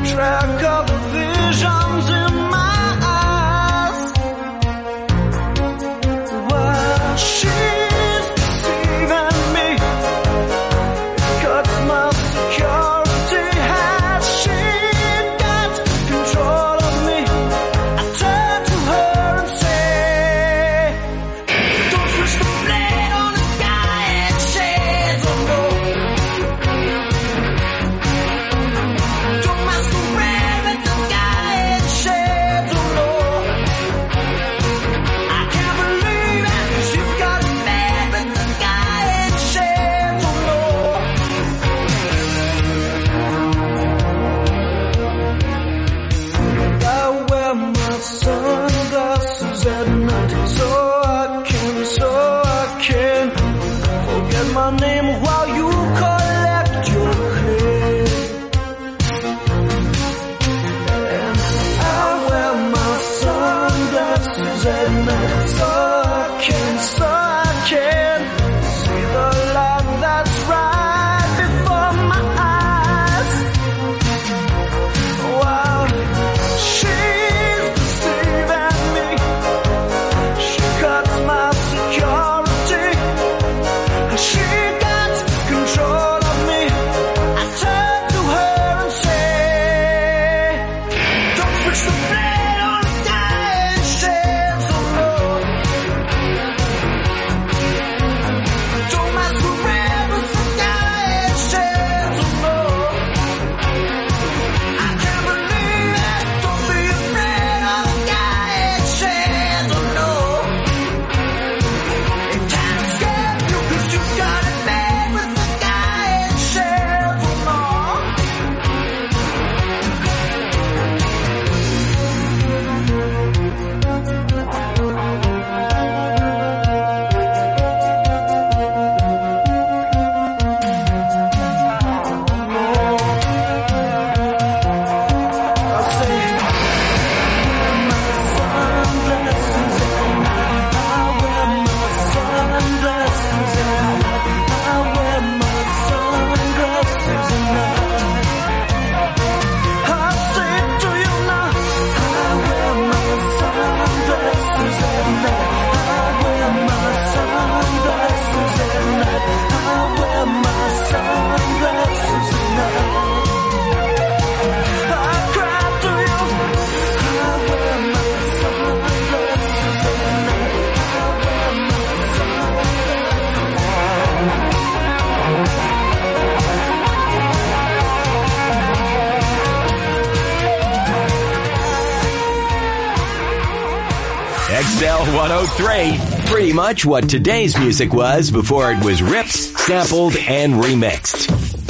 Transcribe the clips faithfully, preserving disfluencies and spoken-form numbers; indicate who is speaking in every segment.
Speaker 1: track of the visions in my eyes. While she's deceiving me, it cuts my security. Has she got control of me? I turn to her and say, don't switch the blade on the guy and shades, oh no. Don't masquerade with the guy and shades, oh no. I can't believe it, she got mad with the guy and shades, oh no. I wear my sunglasses at night so I can, so I can forget my name while you collect your credit. And I wear my sunglasses at night so I can, so I can see the light that's right before my eyes. Wow, she's deceiving me. She cuts my security. She got control of me. I turn to her and say, don't switch the blade on the guy and shades, oh no. Don't masquerade with the guy and shades, oh no. I can't believe it. Don't be afraid of the guy and shades, oh no. It can't scare you 'cause you got it made with the guy and shades, oh no. I say, my sunglasses at night. I wear my sunglasses at night. I wear my sunglasses at night. I say to you now, I wear my sunglasses at night. I wear my sunglasses at night. I wear my sunglasses at night. I cry to you, I wear my sunglasses at night. I wear my
Speaker 2: X L one oh three, pretty much what today's music was before it was ripped, sampled, and remixed.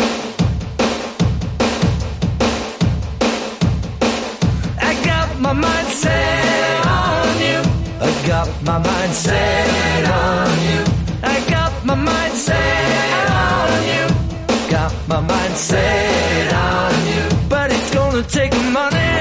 Speaker 1: I got my mind set on you. I got my mind set on you. I got my mind set on you. Got my mind set on you. But it's gonna take money,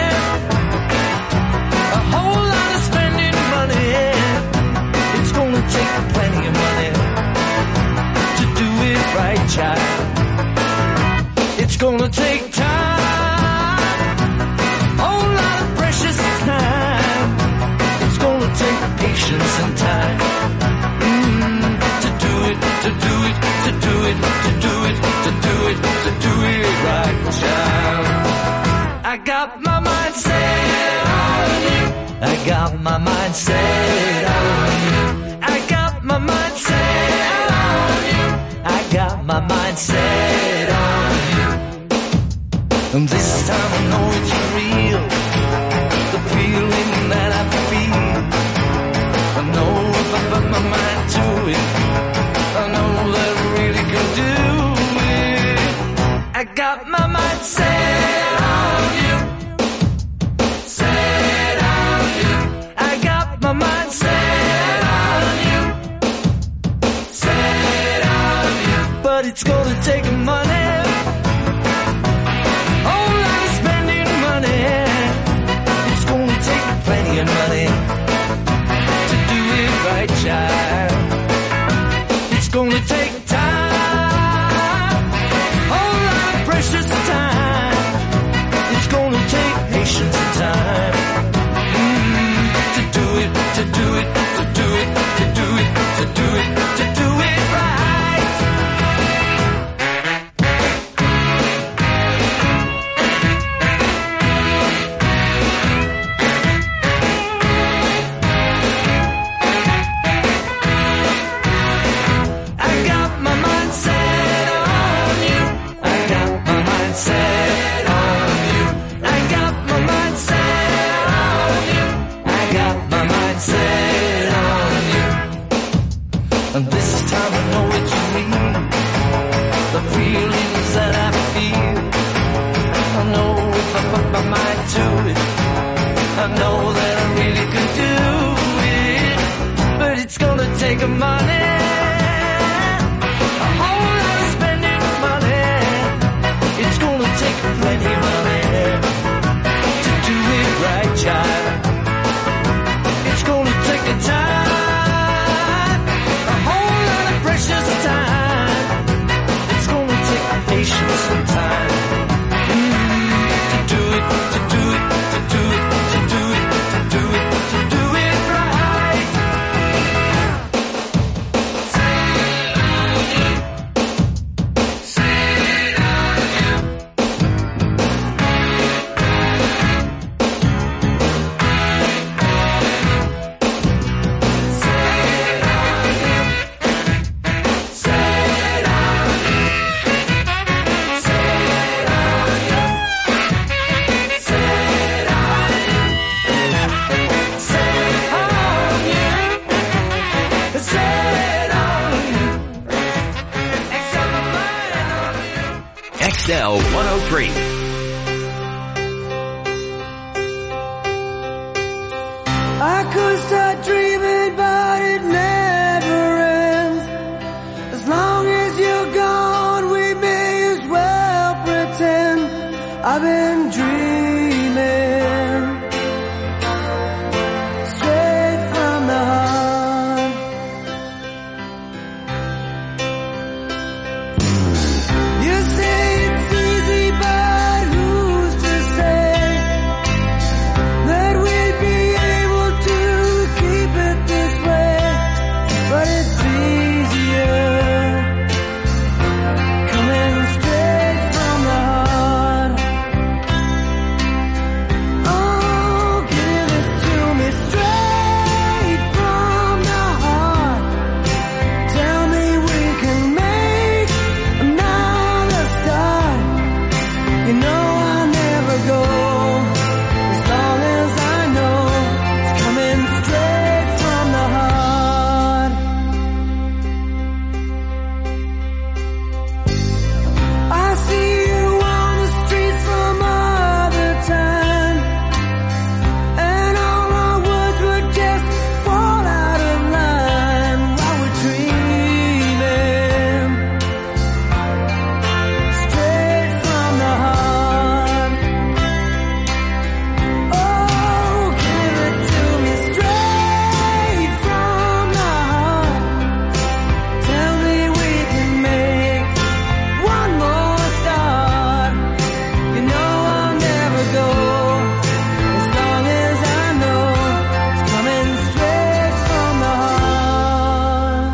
Speaker 1: a whole lot of spending money. It's gonna take plenty of money to do it right, child. It's gonna take time, whole lot of precious time. It's gonna take patience and time mm, to do it, to do it, to do it, to do it, to do it, to do it right, child. I got my mind set on you. I got my mind set on you. I got my mind set on you. I got my mind set on you. And this time I know it's real, the feeling that I feel. I know if I put my mind to it, I know that I really can do it. I got my mind set on you, set on you. I got my mind set on you, set on you. But it's gonna take money, whole lot of spending money. It's gonna take plenty of money to do it right, child. It's gonna take time, whole lot of precious time.
Speaker 2: three.
Speaker 1: I could start dreaming, but it never ends. As long as you're gone, we may as well pretend I've been dreaming. Straight from the heart. You say it's easy, but who's to say that we'd be able to keep it this way? But it's easier coming straight from the heart. Oh, give it to me straight from the heart. Tell me we can make another start. You know I'll never go as long as I know it's coming straight from the heart. I see you on the streets some other time, and all our words would just fall out of line while we're dreaming. Straight from the heart. Oh, give it to me straight from the heart. Tell me we can make one more start. You know I'll never go as long as I know it's coming straight from the heart.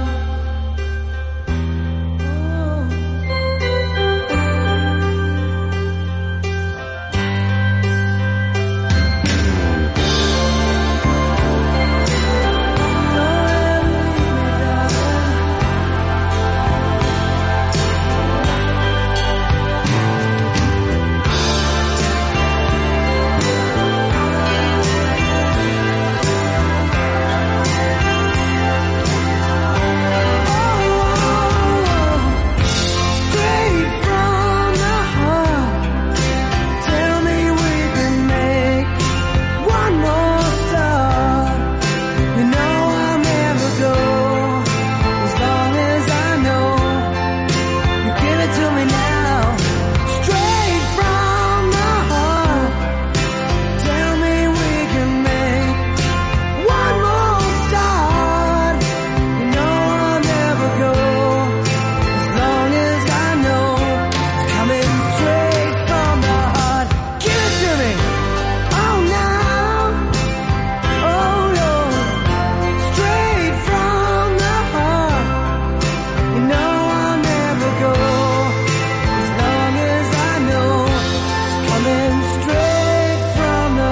Speaker 1: Straight from the heart. Tell me we can make one more start. You know I'll never go as long as I know you give it to me now. Straight from the heart. Tell me we can make one more start. You know I'll never go as long as I know it's coming straight from the heart. Give it to me. Oh, now. Oh, Lord. Straight from the heart. You know I'll never go as long as I know it's coming straight from the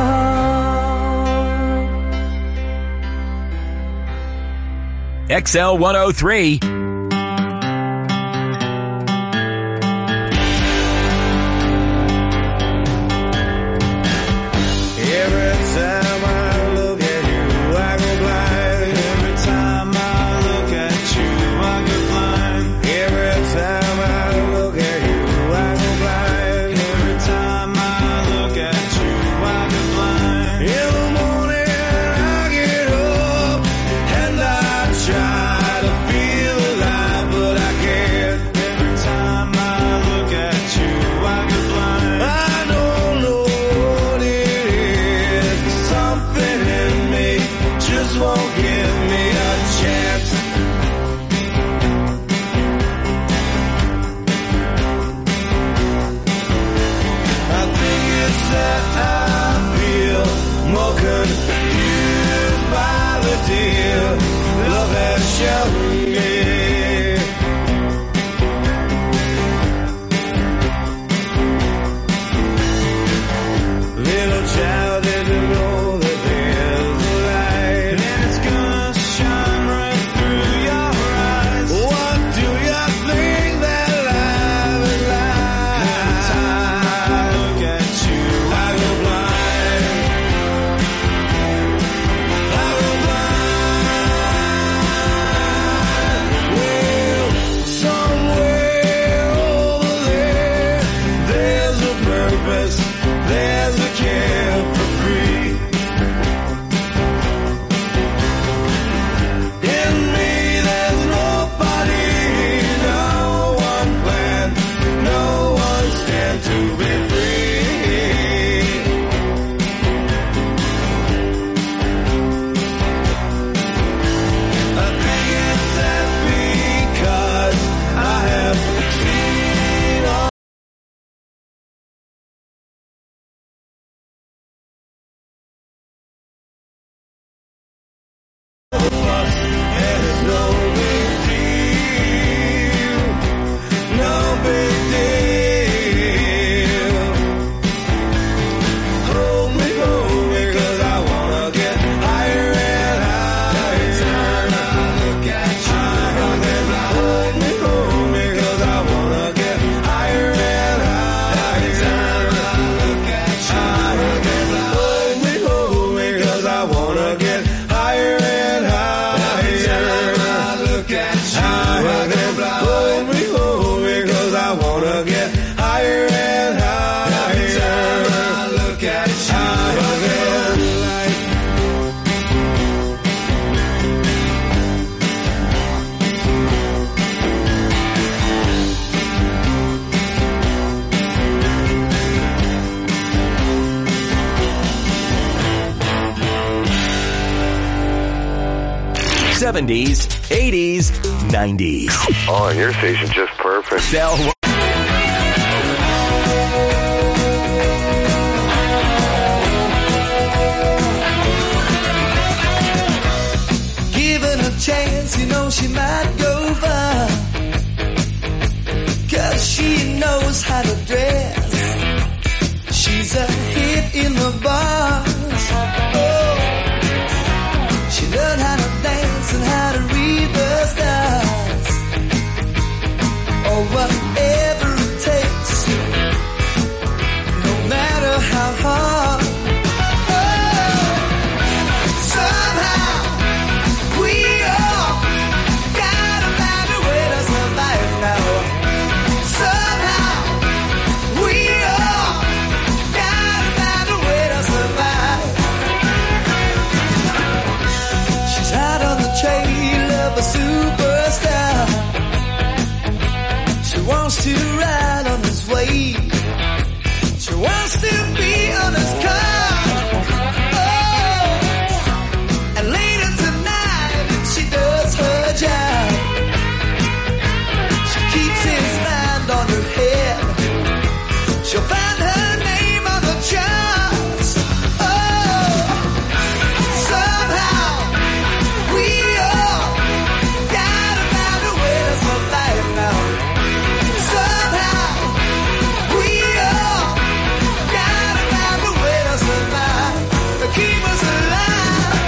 Speaker 1: heart.
Speaker 2: X L one oh three.
Speaker 3: Every time I look at you, I go blind. Every time I look at you, I go blind. Every time I look at you, I go blind. Every time I look at you, I go blind. In the morning I get up and I try to feel alive, but I can't. Every time I look at you, I go blind. I don't know what it is. Something in me just won't give me a chance. I think it's that I feel more confused by the deal love has shown me. Little child didn't know that there's a light, and it's gonna shine right through your eyes. What do you think that life is like? Every time I look at you, I go blind.
Speaker 2: seventies, eighties, nineties.
Speaker 4: Oh, and your station's just perfect.
Speaker 2: Bell.
Speaker 1: Given a chance, you know she might go far. Cause she knows how to dress. She's a hit in the bars. Oh, she learned how to dance and how to read the stars. Or whatever it takes, no matter how hard. Superstar, she wants to ride on his wave. She wants to be on his car. Oh, and later tonight she does her job. She keeps his mind on her head. She'll find her name on the charts. Oh, somehow we all keep us alive.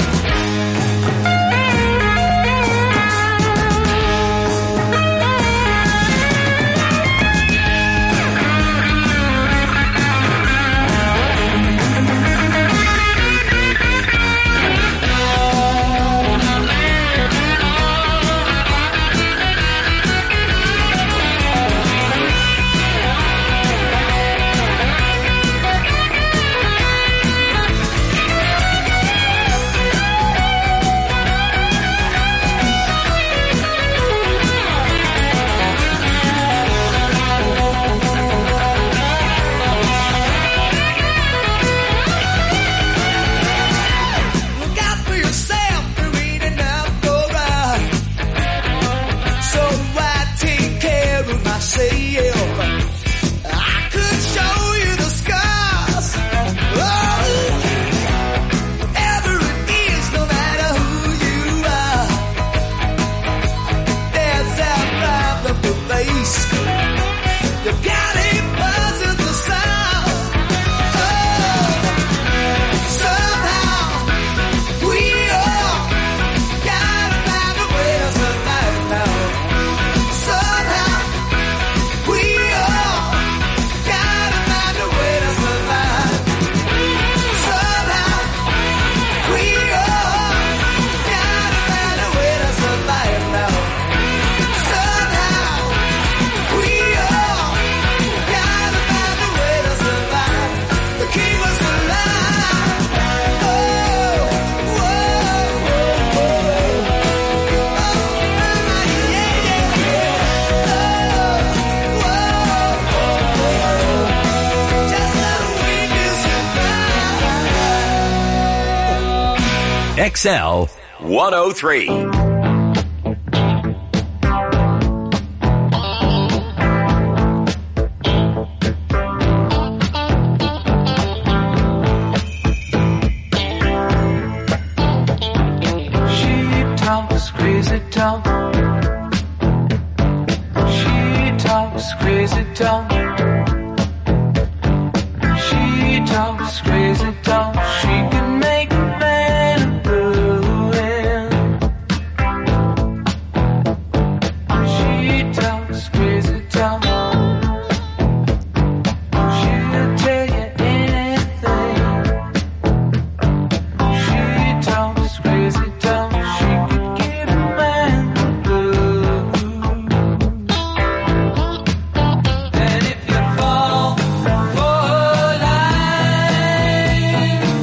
Speaker 2: X L one oh three.
Speaker 5: Crazy talk. She talks crazy talk. She talks crazy talk. She can make a man blue. She talks crazy talk. She'll tell you anything. She talks crazy talk. She could give a man the blues. And if you fall for her line,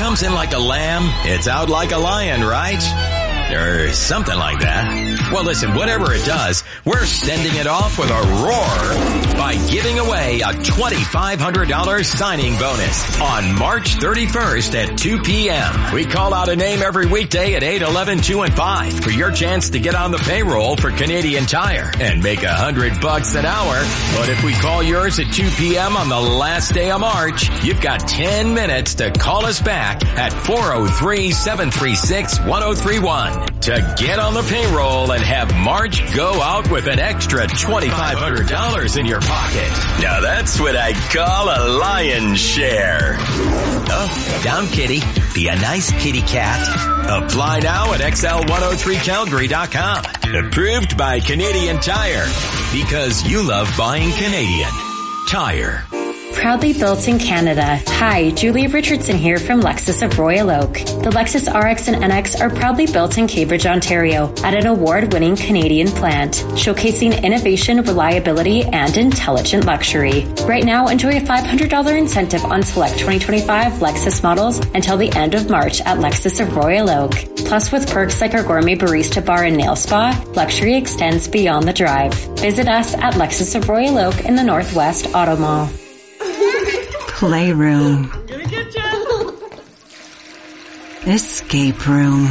Speaker 2: comes in like a lamb, it's out like a lion, right? Or something like that. Well, listen, whatever it does, we're sending it off with a roar by giving away a twenty-five hundred dollars signing bonus on March thirty-first at two p.m. We call out a name every weekday at eight, eleven, two, and five for your chance to get on the payroll for Canadian Tire and make a hundred bucks an hour. But if we call yours at two p.m. on the last day of March, you've got ten minutes to call us back at four oh three, seven three six, one oh three one. To get on the payroll and have March go out with an extra twenty-five hundred dollars in your pocket. Now that's what I call a lion's share. Oh, down kitty. Be a nice kitty cat. Apply now at X L one oh three Calgary dot com. Approved by Canadian Tire. Because you love buying Canadian Tire.
Speaker 6: Proudly built in Canada. Hi, Julie Richardson here from Lexus of Royal Oak. The Lexus R X and N X are proudly built in Cambridge, Ontario at an award-winning Canadian plant, showcasing innovation, reliability, and intelligent luxury. Right now, enjoy a five hundred dollars incentive on select twenty twenty-five Lexus models until the end of March at Lexus of Royal Oak. Plus, with perks like our gourmet barista bar and nail spa, luxury extends beyond the drive. Visit us at Lexus of Royal Oak in the Northwest Auto Mall.
Speaker 7: Playroom. Escape room.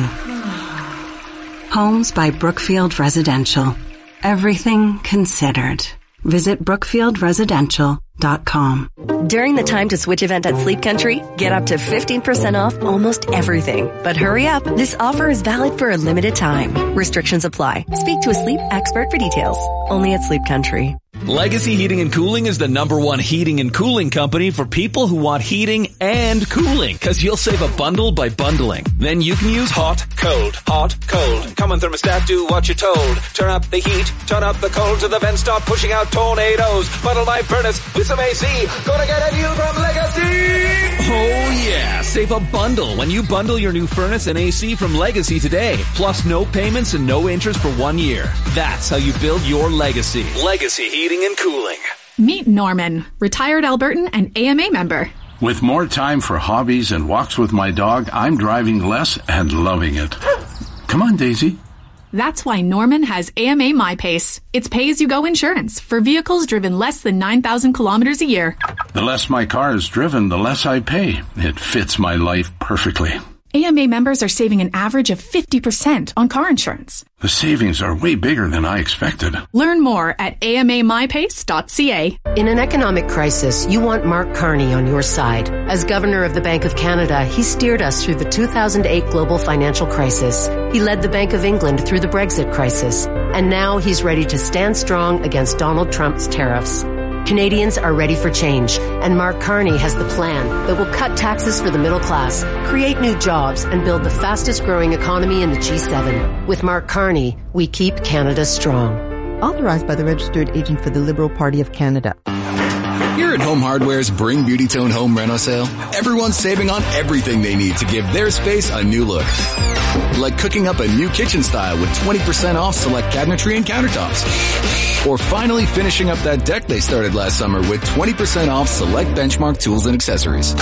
Speaker 7: Homes by Brookfield Residential. Everything considered. Visit brookfield residential dot com.
Speaker 8: During the Time to Switch event at Sleep Country, get up to fifteen percent off almost everything. But hurry up, this offer is valid for a limited time. Restrictions apply. Speak to a sleep expert for details. Only at Sleep Country.
Speaker 9: Legacy Heating and Cooling is the number one heating and cooling company for people who want heating and cooling, because you'll save a bundle by bundling. Then you can use hot, cold, hot, cold. Common thermostat, do what you're told. Turn up the heat, turn up the cold, so the vents start pushing out tornadoes. Bundle my furnace with some A C. Gonna get a deal from Legacy! Oh yeah, save a bundle when you bundle your new furnace and A C from Legacy today. Plus no payments and no interest for one year. That's how you build your legacy. Legacy Heating and Cooling.
Speaker 10: Meet Norman, retired Albertan and A M A member.
Speaker 11: With more time for hobbies and walks with my dog, I'm driving less and loving it. Come on, Daisy.
Speaker 10: That's why Norman has A M A MyPace. It's pay-as-you-go insurance for vehicles driven less than nine thousand kilometers a year.
Speaker 11: The less my car is driven, the less I pay. It fits my life perfectly.
Speaker 10: A M A members are saving an average of fifty percent on car insurance.
Speaker 11: The savings are way bigger than I expected.
Speaker 10: Learn more at A M A my pace dot C A.
Speaker 12: In an economic crisis, you want Mark Carney on your side. As Governor of the Bank of Canada, he steered us through the two thousand eight global financial crisis. He led the Bank of England through the Brexit crisis. And now he's ready to stand strong against Donald Trump's tariffs. Canadians are ready for change, and Mark Carney has the plan that will cut taxes for the middle class, create new jobs, and build the fastest growing economy in the G seven. With Mark Carney, we keep Canada strong.
Speaker 13: Authorized by the Registered Agent for the Liberal Party of Canada.
Speaker 14: Here at Home Hardware's Bring Beauty Tone Home Reno sale, everyone's saving on everything they need to give their space a new look. Like cooking up a new kitchen style with twenty percent off select cabinetry and countertops. Or finally finishing up that deck they started last summer with twenty percent off select Benchmark tools and accessories.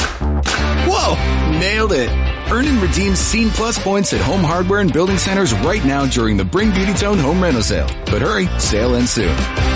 Speaker 14: Whoa! Nailed it! Earn and redeem Scene Plus points at Home Hardware and Building Centers right now during the Bring Beauty Tone Home Reno sale. But hurry, sale ends soon.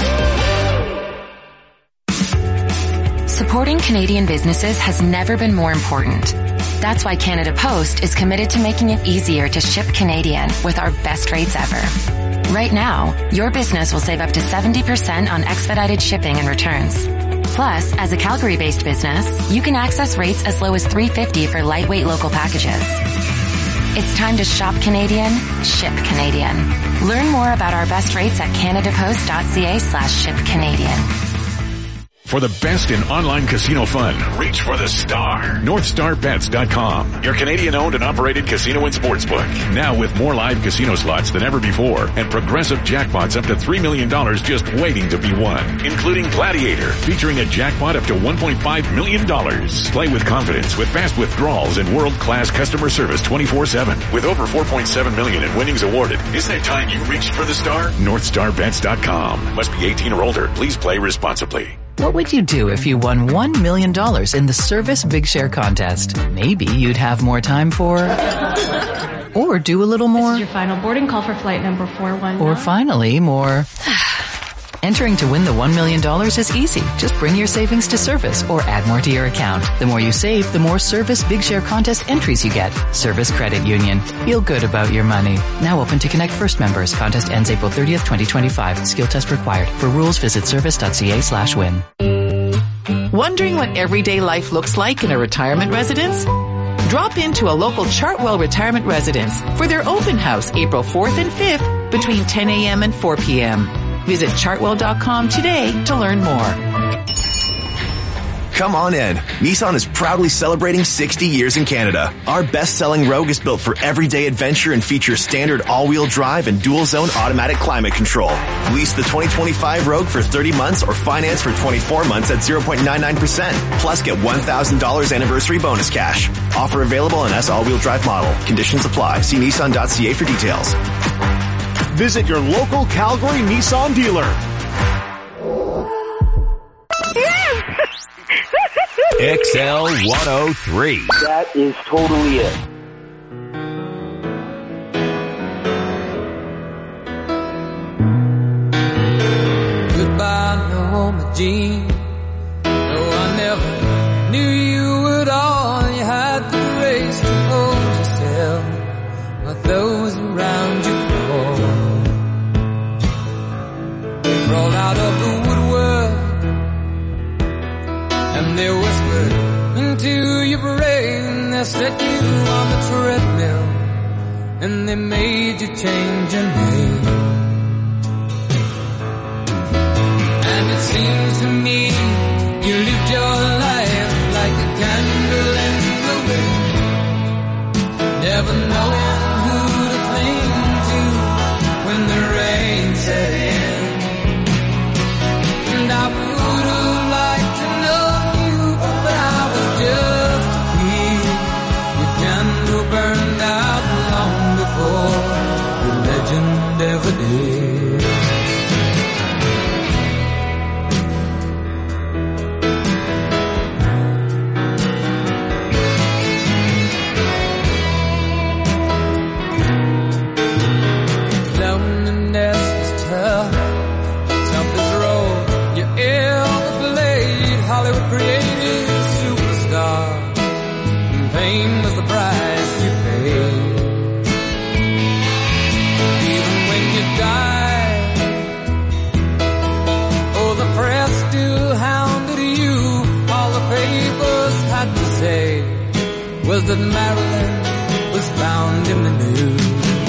Speaker 15: Supporting Canadian businesses has never been more important. That's why Canada Post is committed to making it easier to ship Canadian with our best rates ever. Right now, your business will save up to seventy percent on expedited shipping and returns. Plus, as a Calgary-based business, you can access rates as low as three dollars and fifty cents for lightweight local packages. It's time to shop Canadian, ship Canadian. Learn more about our best rates at canadapost dot c a slash ship Canadian.
Speaker 16: For the best in online casino fun, reach for the star. North Star Bets dot com, your Canadian-owned and operated casino and sportsbook. Now with more live casino slots than ever before and progressive jackpots up to three million dollars just waiting to be won, including Gladiator, featuring a jackpot up to one point five million dollars. Play with confidence with fast withdrawals and world-class customer service twenty-four seven. With over four point seven million dollars in winnings awarded, isn't it time you reached for the star? North Star Bets dot com. Must be eighteen or older. Please play responsibly.
Speaker 17: What would you do if you won one million dollars in the Service Big Share contest? Maybe you'd have more time for... or do a little more.
Speaker 18: This is your final boarding call for flight number four one nine.
Speaker 17: Or finally, more... Entering to win the one million dollars is easy. Just bring your savings to Service or add more to your account. The more you save, the more Service Big Share contest entries you get. Service Credit Union. Feel good about your money. Now open to Connect First members. Contest ends April thirtieth, twenty twenty-five. Skill test required. For rules, visit service.ca slash win.
Speaker 19: Wondering what everyday life looks like in a retirement residence? Drop into a local Chartwell retirement residence for their open house April fourth and fifth between ten a.m. and four p.m. Visit chartwell dot com today to learn more.
Speaker 20: Come on in. Nissan is proudly celebrating sixty years in Canada. Our best-selling Rogue is built for everyday adventure and features standard all-wheel drive and dual-zone automatic climate control. Lease the twenty twenty-five Rogue for thirty months or finance for twenty-four months at zero point nine nine percent. Plus get one thousand dollars anniversary bonus cash. Offer available on S all-wheel drive model. Conditions apply. See nissan dot c a for details.
Speaker 21: Visit your local Calgary Nissan dealer.
Speaker 2: X L one oh three.
Speaker 22: That is totally it.
Speaker 5: Goodbye, Norma Jean. No, I never knew you at all. You had the grace to hold yourself while those around you crawl. They crawled out of the woodwork and they whispered into your brain. They set you on the treadmill and they made you change your name. And it seems to me you lived your life like a candle in the wind, never knowing who to cling to when the rain set in. And I would have liked to know you, but I was just a kid. Your candle burned out long before the legend ever did. Was that Marilyn was found in the news.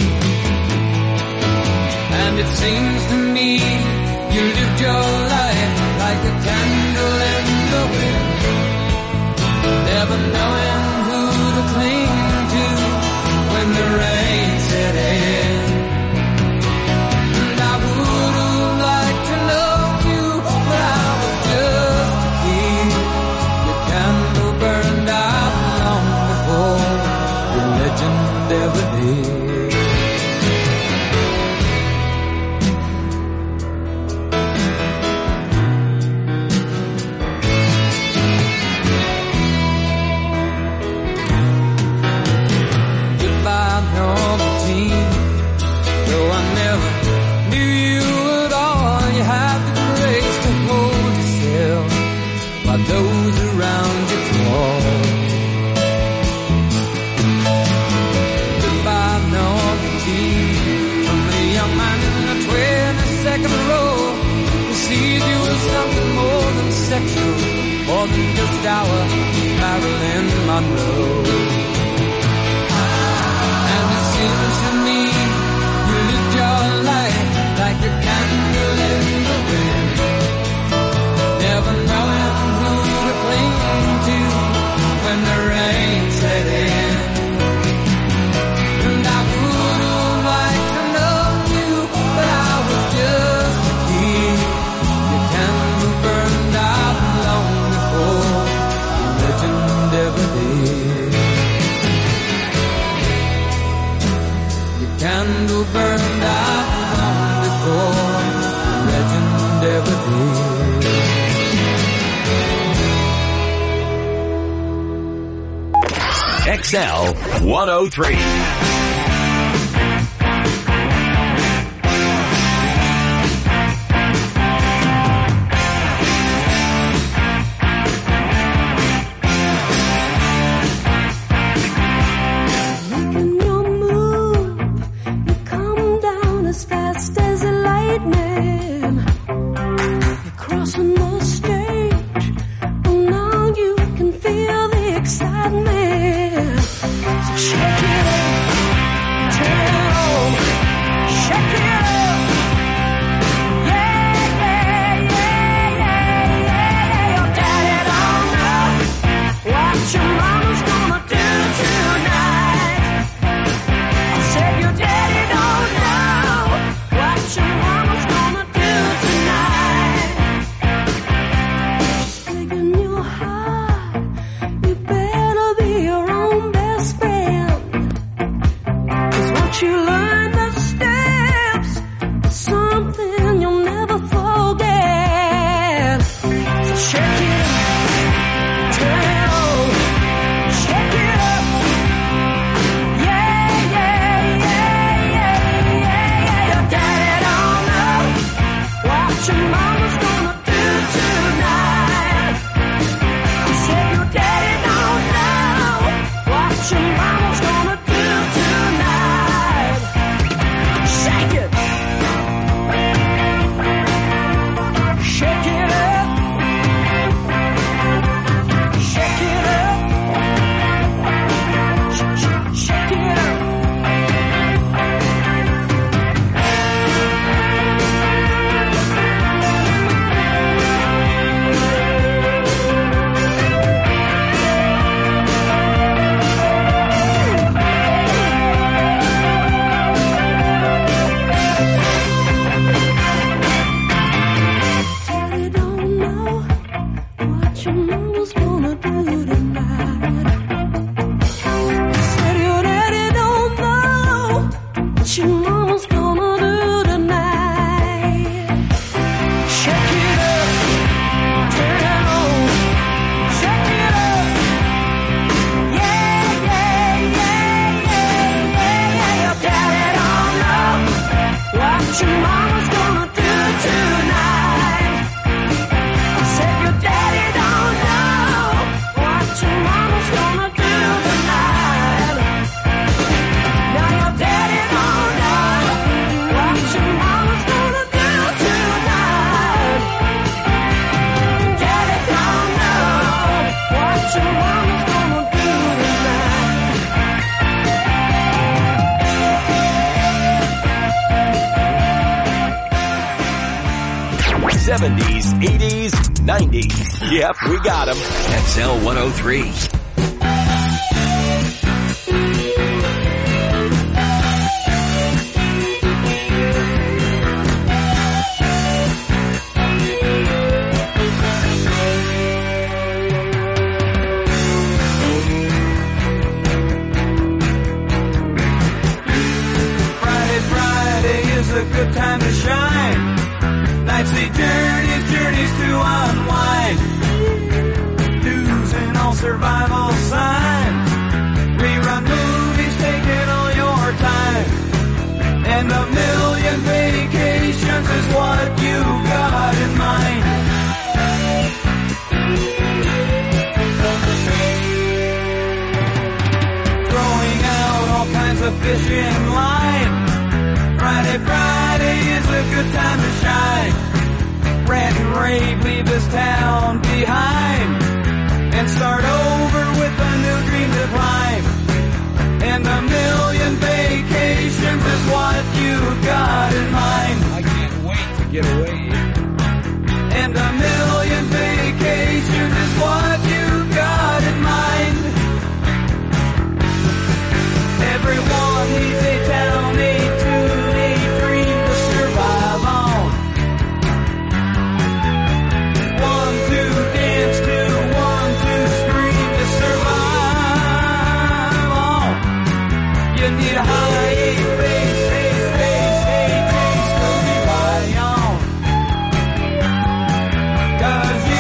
Speaker 5: And it seems to me you lived your life like a candle in the wind, never knowing who to cling to when the rain set in. And I would have liked to know you, but I was just a kid. Your candle burned out the legend ever did. Goodbye, Norma Jean. Though I never knew you at all, you had the grace to hold yourself while those around you crawl. From the young man in the twenty-second row who sees you as something more than sexual, more than just our Marilyn Monroe. And it seems to me you lived your life like a candle in the wind, never knowing who to cling to when the rain set in. Candle burned out long before
Speaker 2: X L one oh three. seventies, eighties, nineties. Yep, we got them. X L one oh three.
Speaker 5: Friday, Friday is a good time to shine. Nights see journeys, journeys to unwind. News and all survival signs. Rerun movies taking all your time. And a million vacations is what you got in mind. Throwing out all kinds of fish in line. Friday, Friday is a good time to shine. Rant and rave, leave this town behind. And start over with a new dream to climb. And a million vacations is what you got in mind. I can't wait to get away. And a million vacations is what you got in mind. Everyone needs a town, a tune, a dream to survive on. One to dance to, one to scream to survive on. You need a high, a face, a space, a taste to be right on. 'Cause you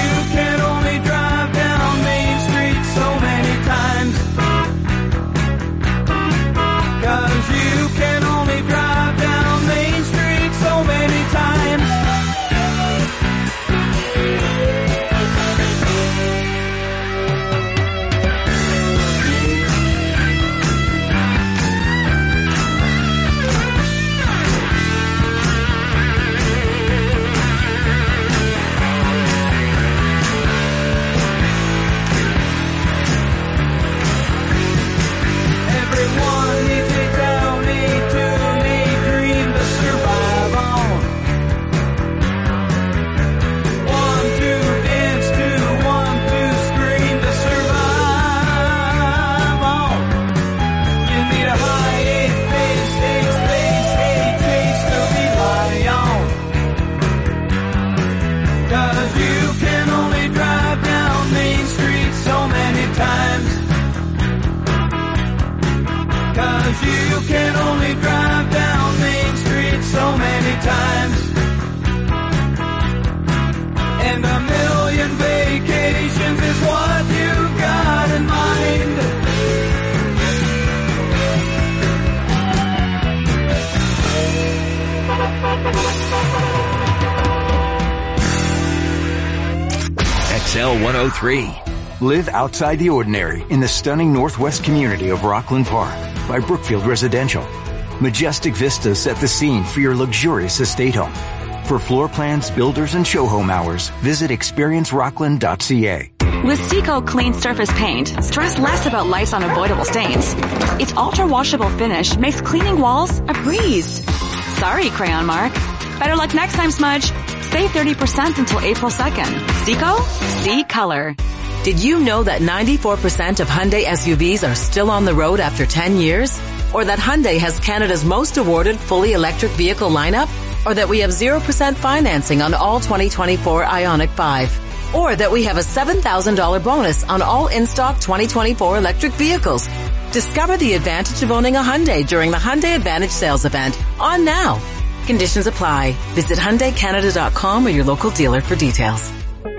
Speaker 5: 'Cause you can only drive down Main Street so many times. 'Cause you can only drive down Main Street so many times. And a million vacations is what you got in mind.
Speaker 2: X L one oh three.
Speaker 3: Live outside the ordinary in the stunning northwest community of Rockland Park by Brookfield Residential. Majestic vistas set the scene for your luxurious estate home. For floor plans, builders, and show home hours, visit experience rockland dot c a.
Speaker 4: With Seco Clean Surface Paint, stress less about life's unavoidable stains. Its ultra-washable finish makes cleaning walls a breeze. Sorry, Crayon Mark. Better luck next time, Smudge. Save thirty percent until April second. Seco? See color.
Speaker 23: Did you know that ninety-four percent of Hyundai S U Vs are still on the road after ten years? Or that Hyundai has Canada's most awarded fully electric vehicle lineup? Or that we have zero percent financing on all twenty twenty-four Ioniq five? Or that we have a seven thousand dollars bonus on all in-stock twenty twenty-four electric vehicles? Discover the advantage of owning a Hyundai during the Hyundai Advantage Sales Event on now. Conditions apply. Visit Hyundai Canada dot com or your local dealer for details.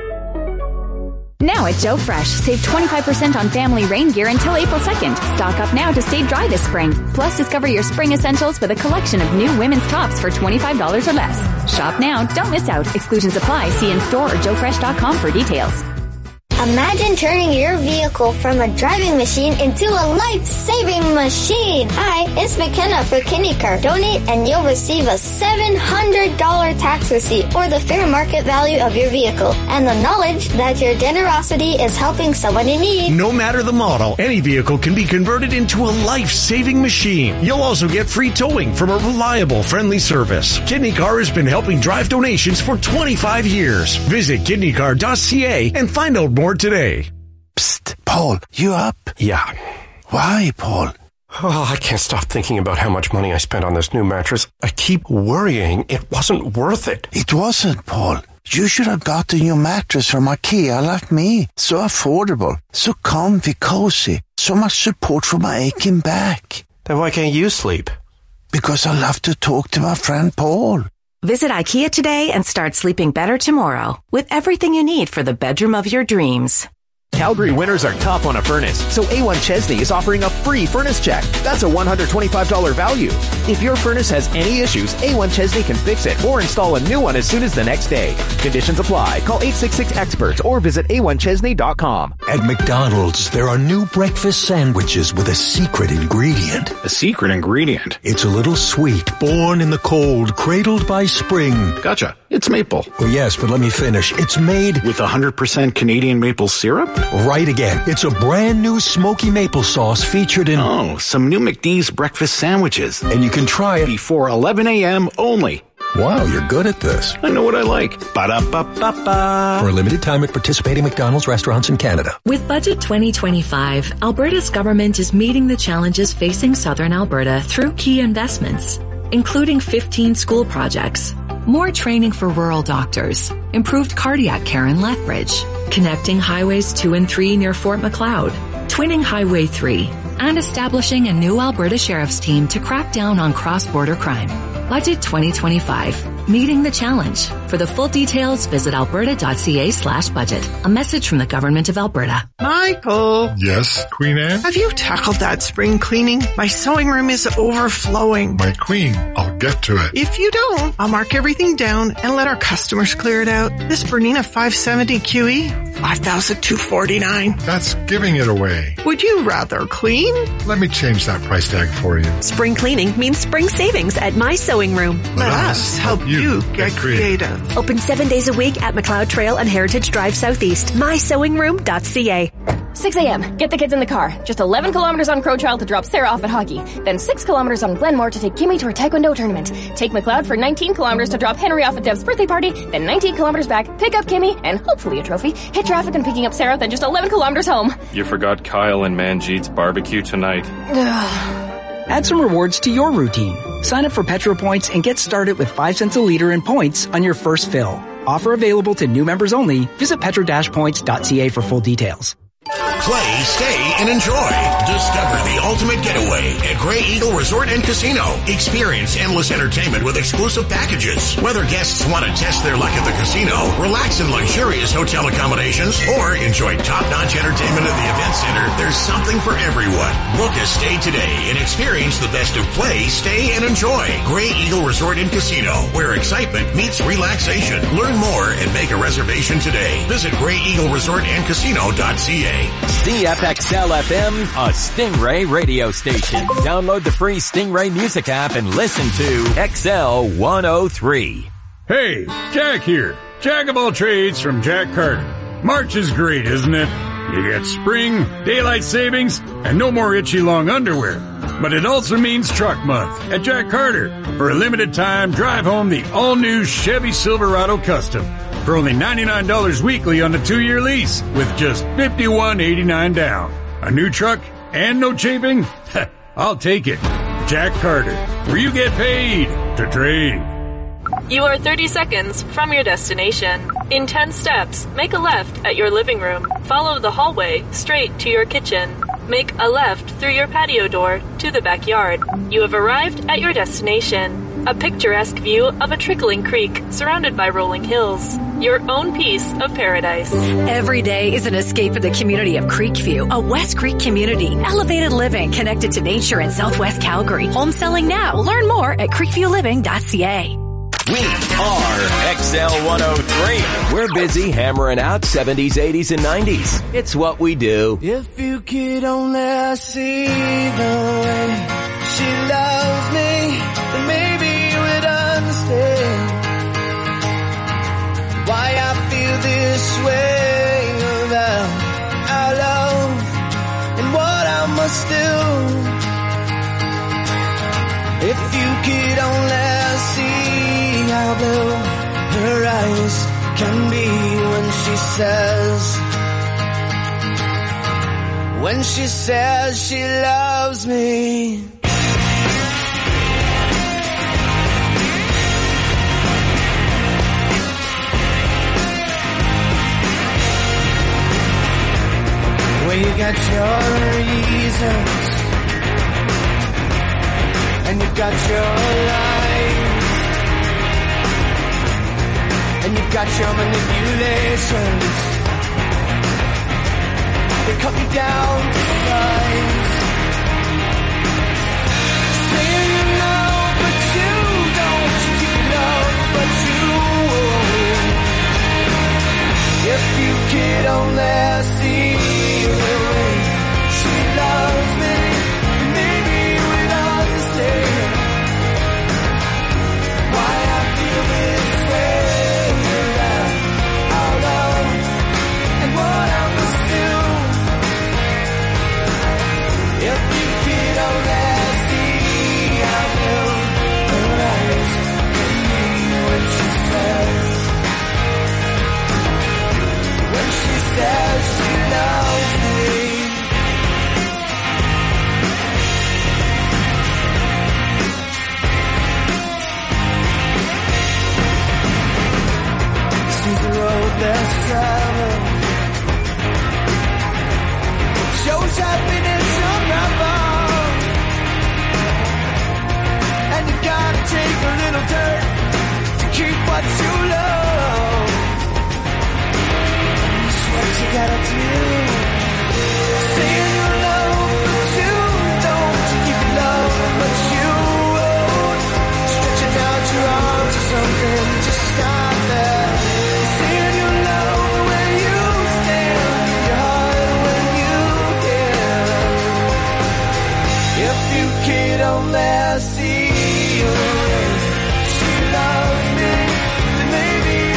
Speaker 24: Now at Joe Fresh, save twenty-five percent on family rain gear until April second. Stock up now to stay dry this spring. Plus, discover your spring essentials with a collection of new women's tops for twenty-five dollars or less. Shop now, don't miss out. Exclusions apply. See in store or joe fresh dot com for details.
Speaker 25: Imagine turning your vehicle from a driving machine into a life-saving machine. Hi, it's McKenna for KidneyCar. Donate and you'll receive a seven hundred dollars tax receipt or the fair market value of your vehicle and the knowledge that your generosity is helping someone in need.
Speaker 21: No matter the model, any vehicle can be converted into a life-saving machine. You'll also get free towing from a reliable, friendly service. KidneyCar has been helping drive donations for twenty-five years. Visit kidney car dot c a and find out more today.
Speaker 26: Psst, Paul, you up?
Speaker 27: Yeah.
Speaker 26: Why, Paul?
Speaker 27: Oh, I can't stop thinking about how much money I spent on this new mattress. I keep worrying it wasn't worth it.
Speaker 26: It wasn't, Paul. You should have got the new mattress from IKEA like me. So affordable, so comfy, cozy, so much support for my aching back.
Speaker 27: Then why can't you sleep?
Speaker 26: Because I love to talk to my friend Paul.
Speaker 8: Visit IKEA today and start sleeping better tomorrow with everything you need for the bedroom of your dreams.
Speaker 21: Calgary winters are tough on a furnace, so A one Chesney is offering a free furnace check. That's a one hundred twenty-five dollars value. If your furnace has any issues, A one Chesney can fix it or install a new one as soon as the next day. Conditions apply. Call eight six six experts or visit a one chesney dot com.
Speaker 28: At McDonald's, there are new breakfast sandwiches with a secret ingredient.
Speaker 11: A secret ingredient?
Speaker 28: It's a little sweet, born in the cold, cradled by spring.
Speaker 11: Gotcha. It's maple.
Speaker 28: Well, yes, but let me finish. It's made
Speaker 11: with one hundred percent Canadian maple syrup?
Speaker 28: Right again. It's a brand new smoky maple sauce featured in...
Speaker 11: Oh, some new McD's breakfast sandwiches.
Speaker 28: And you can try it
Speaker 11: before eleven a.m. only.
Speaker 28: Wow, you're good at this.
Speaker 11: I know what I like. Ba-da-ba-ba-ba.
Speaker 28: For a limited time at participating McDonald's restaurants in Canada.
Speaker 29: With Budget twenty twenty-five, Alberta's government is meeting the challenges facing southern Alberta through key investments, including fifteen school projects, more training for rural doctors, improved cardiac care in Lethbridge, connecting highways two and three near Fort Macleod, twinning Highway three, and establishing a new Alberta Sheriff's team to crack down on cross-border crime. Budget twenty twenty-five, meeting the challenge. For the full details, visit alberta.ca slash budget. A message from the Government of Alberta.
Speaker 30: Michael.
Speaker 31: Yes, Queen Anne?
Speaker 30: Have you tackled that spring cleaning? My sewing room is overflowing.
Speaker 31: My queen, I'll get to it.
Speaker 30: If you don't, I'll mark everything down and let our customers clear it out. This Bernina five seventy Q E, five thousand two hundred forty-nine dollars.
Speaker 31: That's giving it away.
Speaker 30: Would you rather clean?
Speaker 31: Let me change that price tag for you.
Speaker 32: Spring cleaning means spring savings at My Sewing Room.
Speaker 30: Let, let us help you, you get creative. creative.
Speaker 32: Open seven days a week at McLeod Trail and Heritage Drive Southeast. my sewing room dot c a.
Speaker 33: six a.m. Get the kids in the car. Just eleven kilometers on Crow Trail to drop Sarah off at hockey. Then six kilometers on Glenmore to take Kimmy to her taekwondo tournament. Take McLeod for nineteen kilometers to drop Henry off at Dev's birthday party. Then nineteen kilometers back, pick up Kimmy, and hopefully a trophy. Hit traffic and picking up Sarah, then just eleven kilometers home.
Speaker 34: You forgot Kyle and Manjeet's barbecue tonight.
Speaker 35: Add some rewards to your routine. Sign up for Petro Points and get started with five cents a liter in points on your first fill. Offer available to new members only. Visit petro dash points dot c a for full details.
Speaker 1: Play, stay, and enjoy. Discover the ultimate getaway at Gray Eagle Resort and Casino. Experience endless entertainment with exclusive packages. Whether guests want to test their luck at the casino, relax in luxurious hotel accommodations, or enjoy top-notch entertainment at the event center, there's something for everyone. Book a stay today and experience the best of play, stay, and enjoy. Gray Eagle Resort and Casino, where excitement meets relaxation. Learn more and make a reservation today. Visit gray eagle resort and casino dot c a.
Speaker 2: C F X L F M, a Stingray radio station. Download the free Stingray music app and listen to X L one oh three.
Speaker 6: Hey, Jack here. Jack of all trades from Jack Carter. March is great, isn't it? You get spring, daylight savings, and no more itchy long underwear. But it also means truck month at Jack Carter. For a limited time, drive home the all-new Chevy Silverado Custom for only ninety-nine dollars weekly on a two-year lease with just fifty-one eighty-nine down. A new truck and no chafing? I'll take it. Jack Carter, where you get paid to trade.
Speaker 7: You are thirty seconds from your destination. In ten steps, make a left at your living room. Follow the hallway straight to your kitchen. Make a left through your patio door to the backyard. You have arrived at your destination. A picturesque view of a trickling creek surrounded by rolling hills. Your own piece of paradise.
Speaker 32: Every day is an escape in the community of Creekview, a West Creek community. Elevated living connected to nature in Southwest Calgary. Home selling now. Learn more at creekview living dot c a.
Speaker 2: We are X L one oh three. We're busy hammering out seventies, eighties, and nineties. It's what we do.
Speaker 5: If you could only see the way she loves me, then maybe you would understand why I feel this way about our love and what I must do. If you could only see how blue her eyes can be when she says, when she says she loves me. Well, you got your reasons and you got your lies, and you got your manipulations. They cut me down to size. Say you love, but you don't. You love, but you won't. If you could only see the way she loves me, maybe you would understand why I feel this way about our love and what I must do. If you could only see how blue her eyes can be when she says, when she says she loves me. This is the road less traveled. Shows happiness unraveled, and you gotta take a little dirt to keep what you love. That's what you gotta do. Saying you love, but you don't. You give love, but you won't. Stretching out your arms or something, just stop there. Saying you love when you stand, your heart when you can. If you could only see the way she loves me, then maybe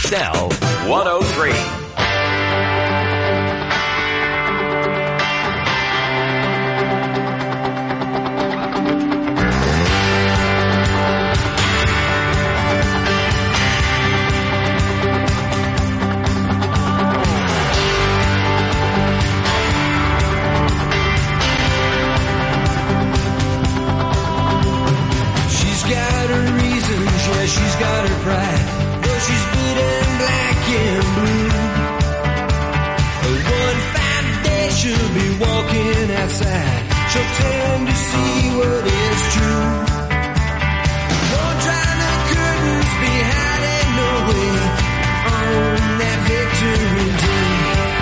Speaker 2: X L one oh three.
Speaker 5: She's got her pride, though she's bleeding black and blue. One fine day she'll be walking outside. She'll tend to see what is true. Won't try the curtains be hiding away on that victory day.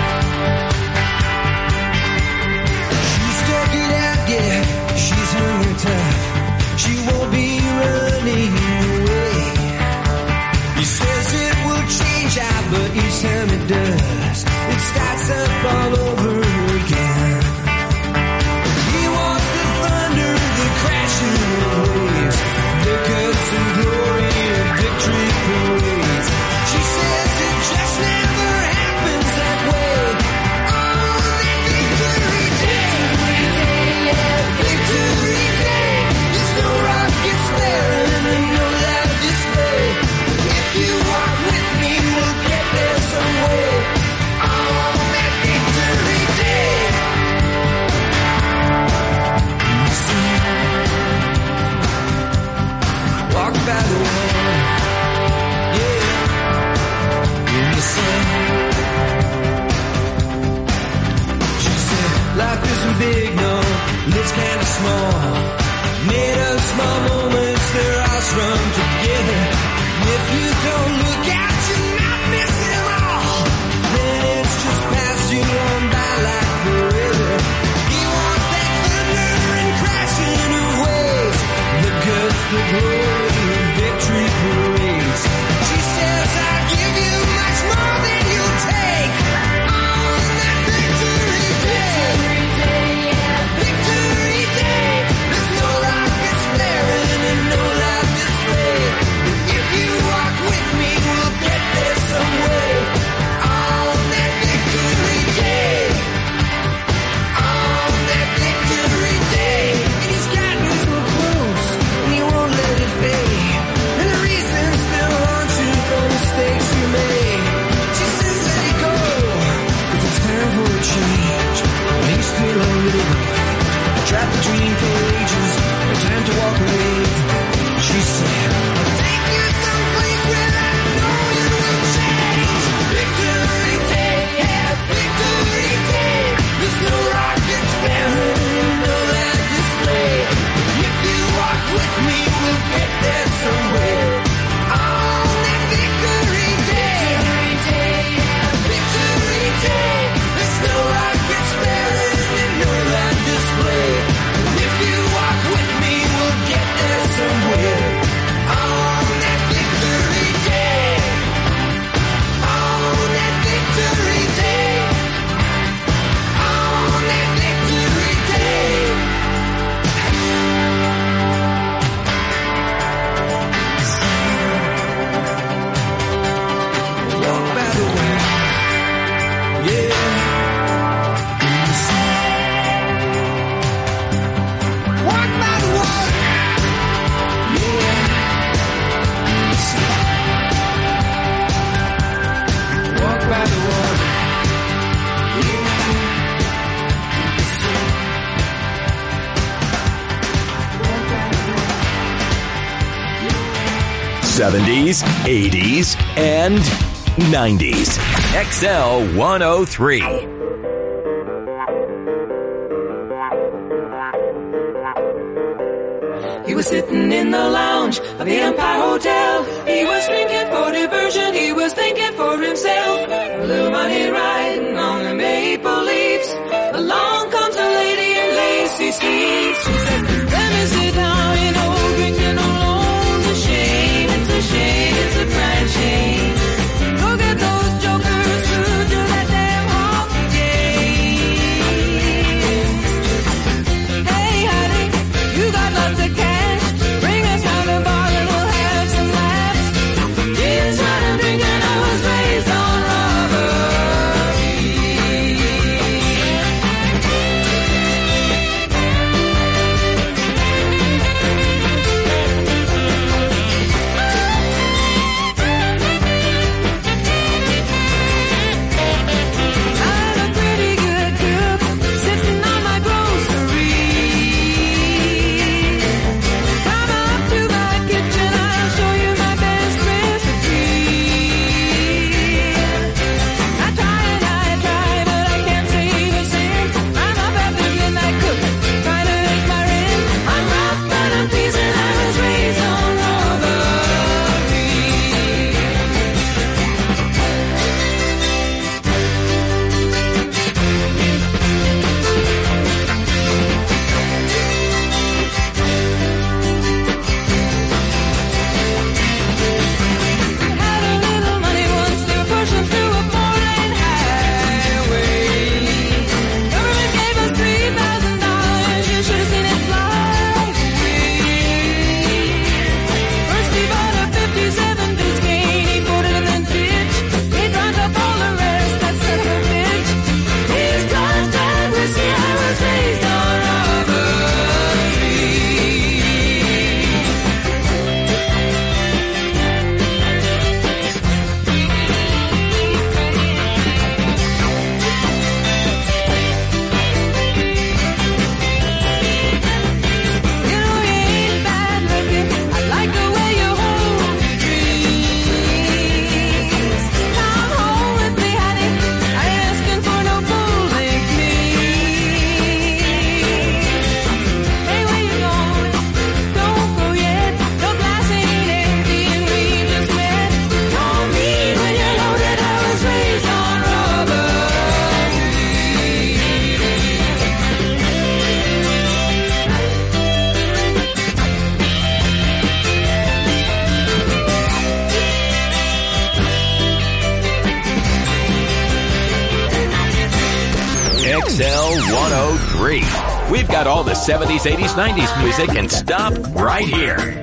Speaker 5: She's stuck it out, yeah, she's hungry tough. She won't be running away. He says it will change out, but each time it does, it starts up all over again. He wants the thunder, the crashing waves, the guts and glory and victory parades. She says it just never happens that way. Oh, that victory day, victory day. There's no rockets flaring and no loud display. If you walk with me, we'll get there some way. On that victory day. Walk by the wall, yeah, in the sun. She said, life isn't big, no, it's kinda small. Made of small moments, they're all strung together. If you don't look out, you might miss them all. Then it's just past you on by like forever. He wants that thunder and crashing of waves, the guts, the glory, and victory parades. She says, I'll give you much more than you'll take. On that victory day, victory day. There's no rockets flaring and no loud display. If you walk with me, we'll get there some way. On that victory day, on that victory day. And he's gotten so close, and he won't let it fade. And the reason still haunts you for mistakes you made. She says, let it go, if it's time for a change. And he's still a little way, trapped between pages, no time to walk away. She said, I'll take you someplace where I know you will change. Victory day, yeah, victory day. There's no rockets flaring and no loud display. If you walk with me, we'll get there somewhere. On that victory day, victory day. There's no rockets flaring and no loud display. If you walk with me, we'll get there somewhere. On that victory day, on that victory day, on that victory day. Walk by the way, yeah, in the sun. Walk by the water, yeah, in the sun. Walk by the water, yeah, in the sun. Walk by the water.
Speaker 2: seventies, eighties, and nineties. X L one oh three.
Speaker 5: He was sitting in the lounge of the Empire Hotel. He was drinking for diversion. He was thinking for himself. A little money riding on the maple leaves. Along comes a lady in lacy sleeves. She said, let me sit down, you know, drinking alone's a shame. It's a shame, it's a crying shame. Look at those jokers who do that damn honky game. Hey, honey, you got lots of cash. Bring us down the bar and we'll have some laughs. This night I'm drinking, I was
Speaker 2: X L one oh three. We've got all the seventies, eighties, nineties music and stop right here.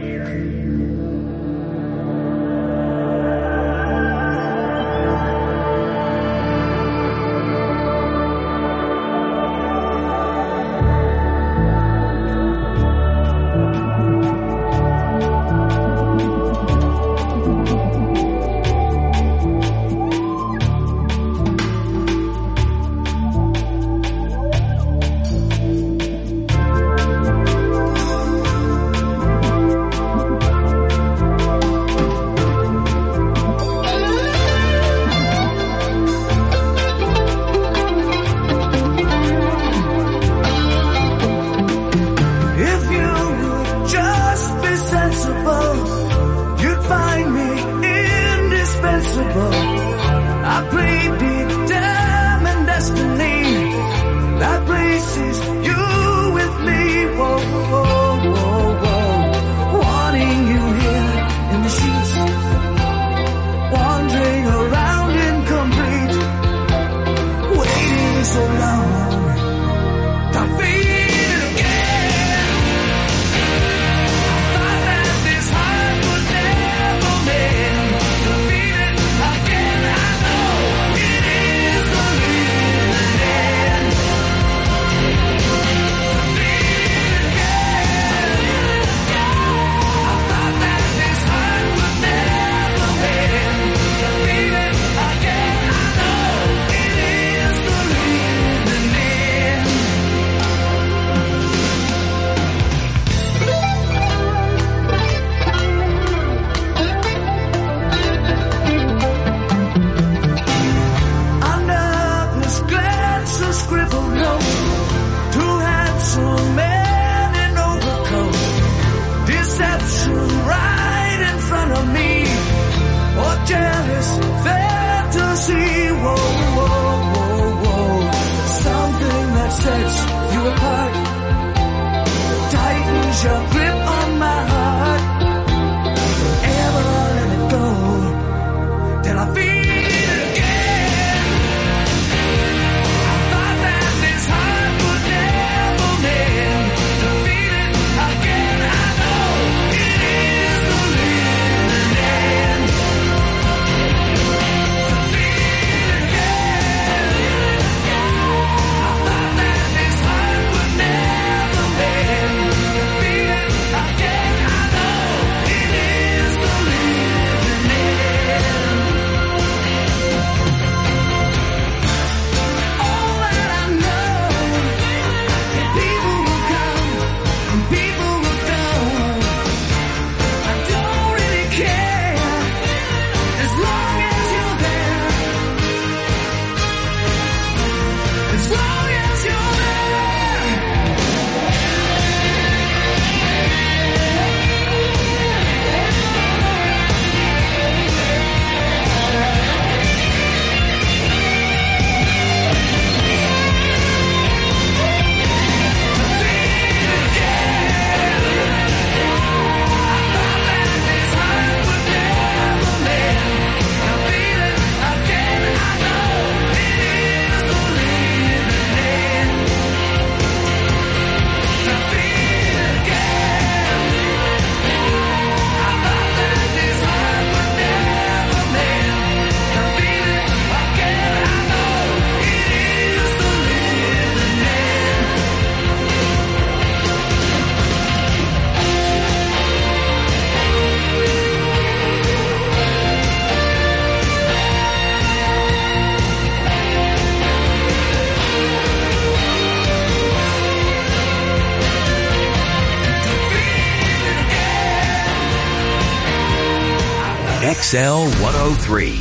Speaker 2: X L one oh three.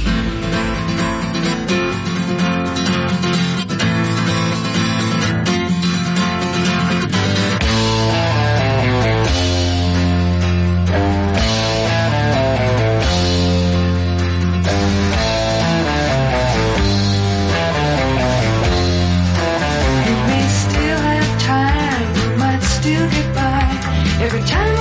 Speaker 5: Every time